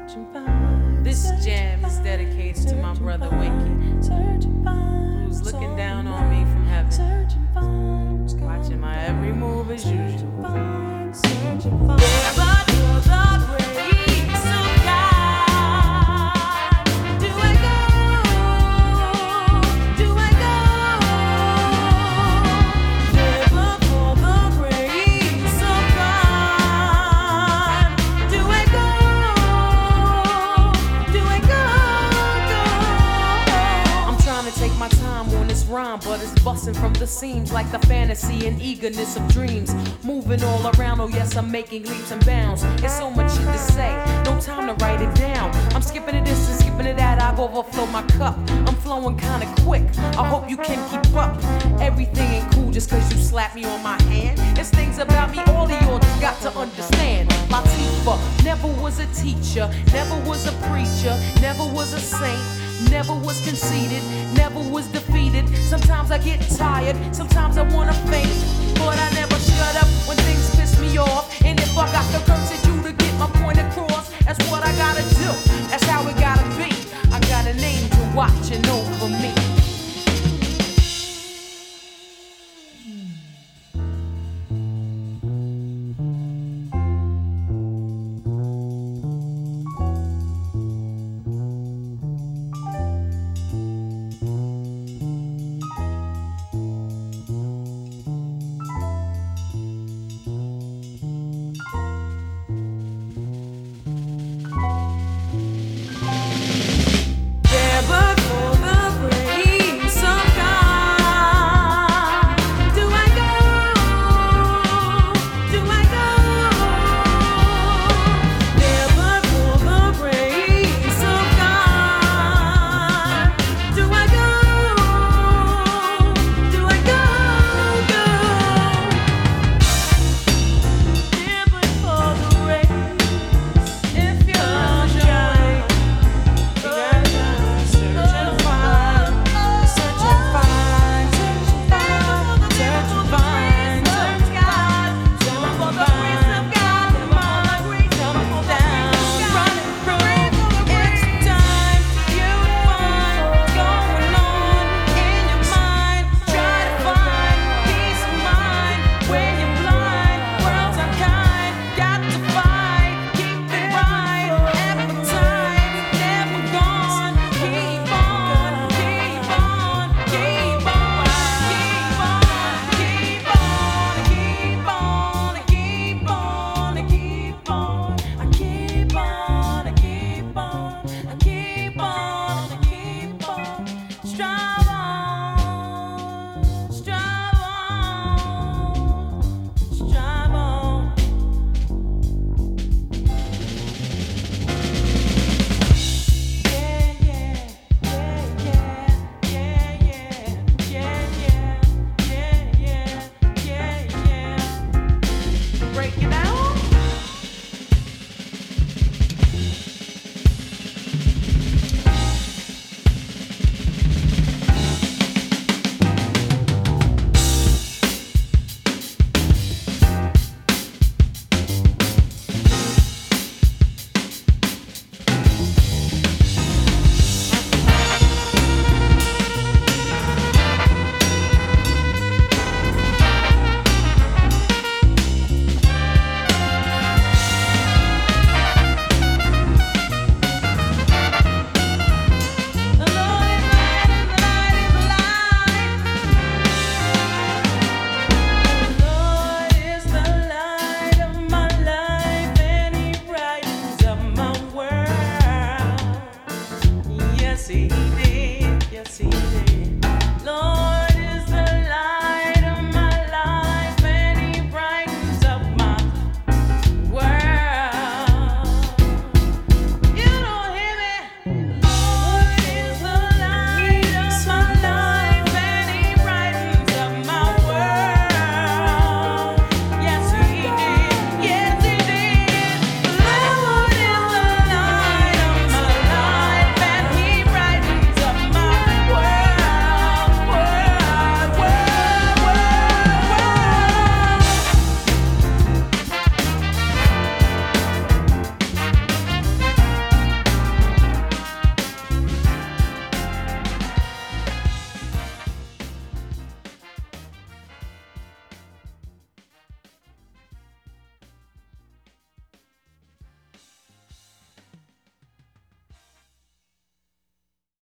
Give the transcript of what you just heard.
This jam is dedicated to my brother Winky, who's looking down on me from heaven, watching my every move as usual. Rhyme, but it's busting from the seams like the fantasy and eagerness of dreams. Moving all around, oh yes, I'm making leaps and bounds. It's so much shit to say, no time to write it down. I'm skipping to this and skipping to that, I've overflow my cup. I'm flowing kinda quick, I hope you can keep up. Everything ain't cool just cause you slap me on my hand. There's things about me all of y'all just got to understand. Latifah never was a teacher, never was a preacher, never was a saint. Never was conceited, never was defeated. Sometimes I get tired, sometimes I wanna faint. But I never shut up when things piss me off. And if I got to curse at you to get my point across, that's what I gotta do, that's how it gotta be. I got a name to watch and know